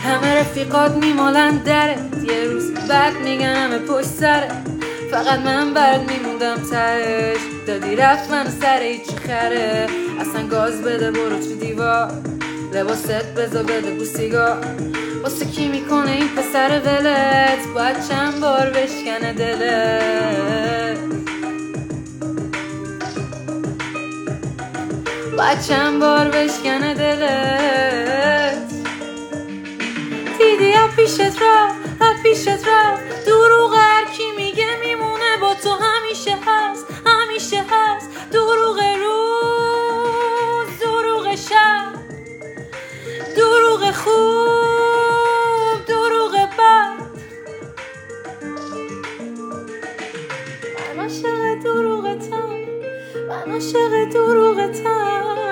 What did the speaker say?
همه رفیقات میمالن درت، یه روز بعد میگن همه پشت سرت، فقط من برات میموندم تهش. دادی رفت من سر هیچی خره، اصلا گاز بده برو تو دیوار، لباست بذار بده بو سیگار. واسه کی میکنه این پسر ولت، باید چند بار بشکنه دلت، باید چند بار بشکنه